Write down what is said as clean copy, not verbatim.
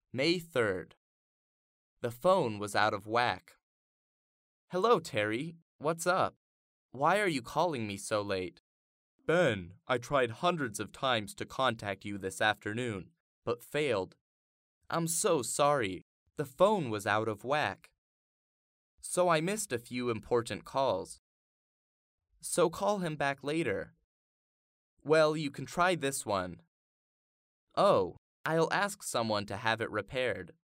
May 3rd. The phone was out of whack. Hello, Terry. What's up? Why are you calling me so late? Ben, I tried hundreds of times to contact you this afternoon, but failed. I'm so sorry. The phone was out of whack. So I missed a few important calls. So call him back later. Well, you can try this one. Oh, I'll ask someone to have it repaired.